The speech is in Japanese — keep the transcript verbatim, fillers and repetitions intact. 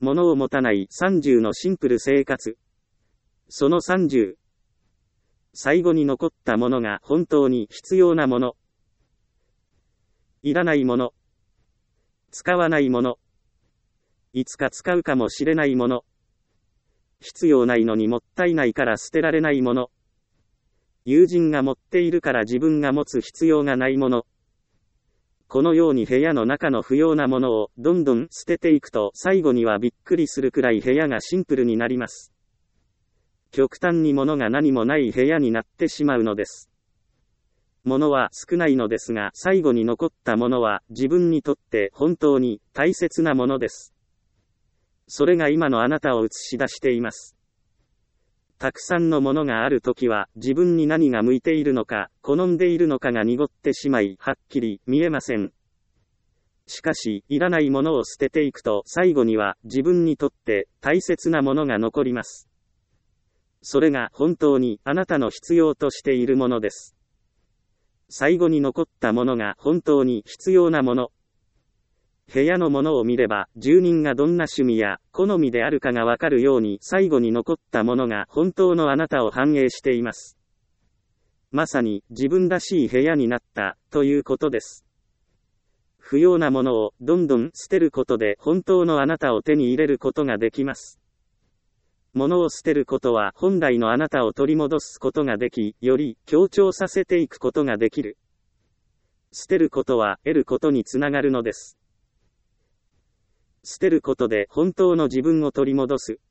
物を持たないさんじゅうのシンプル生活。そのさんじゅう。最後に残ったものが本当に必要なもの。いらないもの。使わないもの。いつか使うかもしれないもの。必要ないのにもったいないから捨てられないもの。友人が持っているから自分が持つ必要がないもの。このように部屋の中の不要なものをどんどん捨てていくと最後にはびっくりするくらい部屋がシンプルになります。極端に物が何もない部屋になってしまうのです。物は少ないのですが最後に残ったものは自分にとって本当に大切なものです。それが今のあなたを映し出しています。たくさんのものがあるときは自分に何が向いているのか、好んでいるのかが濁ってしまい、はっきり見えません。しかし、いらないものを捨てていくと最後には自分にとって大切なものが残ります。それが本当にあなたの必要としているものです。最後に残ったものが本当に必要なもの。部屋のものを見れば、住人がどんな趣味や好みであるかがわかるように最後に残ったものが本当のあなたを反映しています。まさに自分らしい部屋になったということです。不要なものをどんどん捨てることで本当のあなたを手に入れることができます。物を捨てることは本来のあなたを取り戻すことができ、より強調させていくことができる。捨てることは得ることにつながるのです。捨てることで本当の自分を取り戻す。